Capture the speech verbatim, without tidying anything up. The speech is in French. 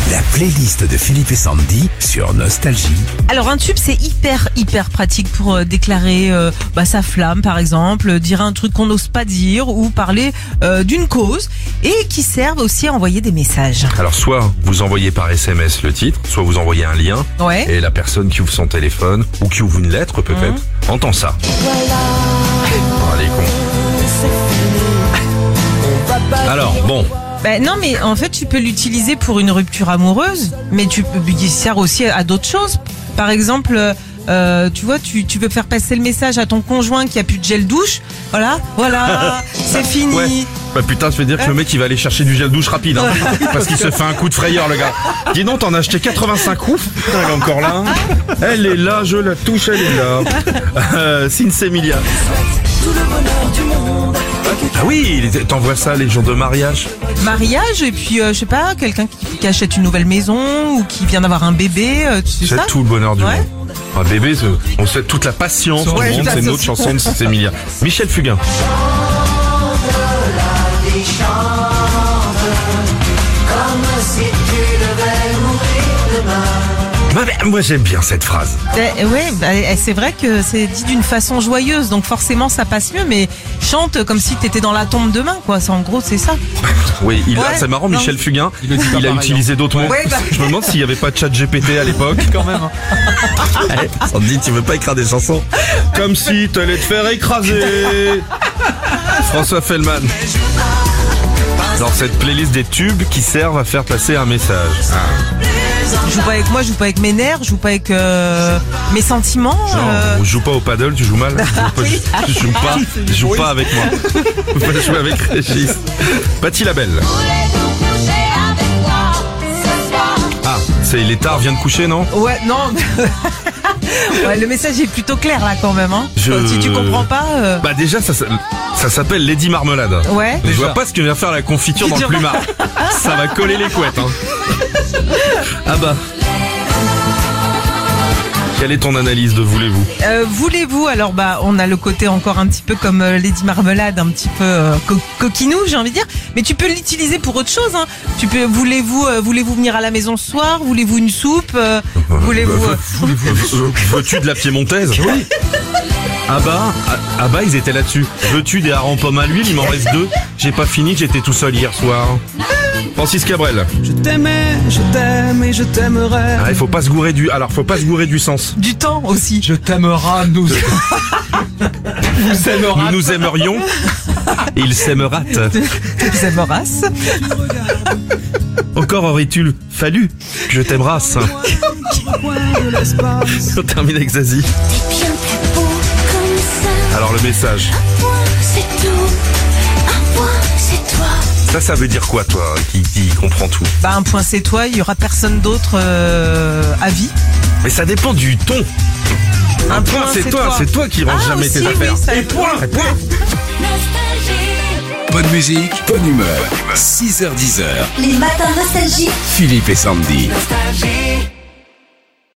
La playlist de Philippe et Sandy sur Nostalgie. Alors un tube, c'est hyper hyper pratique pour euh, déclarer euh, bah, sa flamme par exemple, euh, dire un truc qu'on n'ose pas dire ou parler euh, d'une cause, et qui servent aussi à envoyer des messages. Alors soit vous envoyez par S M S le titre, soit vous envoyez un lien Ouais. et la personne qui ouvre son téléphone ou qui ouvre une lettre peut-être Mmh. entend ça. Oh, les cons. Alors bon, Ben non, mais en fait tu peux l'utiliser pour une rupture amoureuse, mais tu peux, il sert aussi à d'autres choses. Par exemple, euh, tu vois, tu, tu veux faire passer le message à ton conjoint qui a plus de gel douche. Voilà, voilà, c'est fini. ouais. Bah putain, ça veut dire que le mec il va aller chercher du gel douche rapide, hein, parce qu'il se fait un coup de frayeur, le gars. Dis donc, t'en as acheté quatre-vingt-cinq ouf. Putain, elle est encore là. Elle est là, je la touche, elle est là. Euh, Sinsemilia. Ah oui, t'envoies ça les jours de mariage. Mariage, et puis euh, je sais pas, quelqu'un qui, qui achète une nouvelle maison ou qui vient d'avoir un bébé, euh, tu sais C'est ça tout le bonheur du Ouais. monde. Un bébé, c'est- on souhaite toute la patience Ouais, du monde, toute la c'est notre sauce. chanson de Sinsemilia. Michel Fugain. Bah, bah, moi j'aime bien cette phrase. Eh, ouais, bah, eh, c'est vrai que c'est dit d'une façon joyeuse, donc forcément ça passe mieux, mais chante comme si t'étais dans la tombe demain, quoi. C'est, en gros, c'est ça. Oui, il a, Ouais, c'est marrant, non. Michel Fugain, il, le dit pas a pareil, utilisé d'autres mots. Ouais, bah. Je me demande s'il n'y avait pas de chat G P T à l'époque. Quand même. Hein. Eh, Sandy, tu veux pas écrire des chansons comme si t'allais te faire écraser. François Fellman. Dans cette playlist des tubes qui servent à faire passer un message. Ah. Je joue pas avec moi, je joue pas avec mes nerfs, je joue pas avec euh, mes sentiments. Genre, euh. on joue pas au paddle, tu joues mal. Oui. Tu joues pas, tu joues pas avec moi. Faut pas jouer avec Régis. Patti Labelle. Ah, c'est l'étard vient de coucher, non? Ouais, non. Ouais, le message est plutôt clair là quand même. Hein. Je- Si tu comprends pas. euh, Bah déjà, ça, ça s'appelle Lady Marmelade. Ouais. Je vois Déjà. pas ce que vient faire la confiture dans le plumard. Ça va coller les couettes, hein. Ah bah. Quelle est ton analyse de voulez-vous? Euh, voulez-vous, alors bah on a le côté encore un petit peu comme euh, Lady Marmelade, un petit peu euh, co- coquinou, j'ai envie de dire, mais tu peux l'utiliser pour autre chose. Hein. Tu peux, voulez-vous, euh, voulez-vous venir à la maison ce soir? Voulez-vous une soupe? euh, Voulez-vous euh, Veux- Veux-tu de la piémontaise? Oui. Ah bah, ah, ah bah, ils étaient là-dessus. Veux-tu des harengs pommes à l'huile? Il m'en reste deux. J'ai pas fini, j'étais tout seul hier soir. Francis Cabrel. Je t'aimais, je t'aime et je t'aimerai. Ah, il faut pas se gourer du. Alors, faut pas se gourer du sens. du temps aussi. Je t'aimeras, nous. Vous aimera. Nous nous aimerions. Et il s'aimera. Vous êtes morasse. Encore aurais-tu fallu que je t'aimeras. On termine avec Zazie. Bien plus beau comme ça. Alors le message. Un point, c'est tout. Un point, c'est toi. Ça, ça veut dire quoi, toi, qui, qui comprend tout? Bah un point c'est toi, il y aura personne d'autre euh, à vie. Mais ça dépend du ton. Un, point, c'est toi, c'est toi qui ranges Ah, jamais aussi, tes oui, affaires. ça Et joue. point, et point. Bonne musique, bonne humeur. six heures dix. Les matins nostalgie. Philippe et Sandy. Nostalgie.